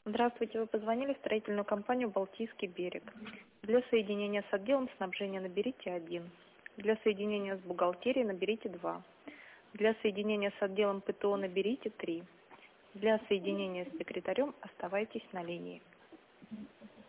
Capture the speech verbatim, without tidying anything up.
Здравствуйте, вы позвонили в строительную компанию «Балтийский берег». Для соединения с отделом снабжения наберите один. Для соединения с бухгалтерией наберите два. Для соединения с отделом ПТО наберите три. Для соединения с секретарем оставайтесь на линии.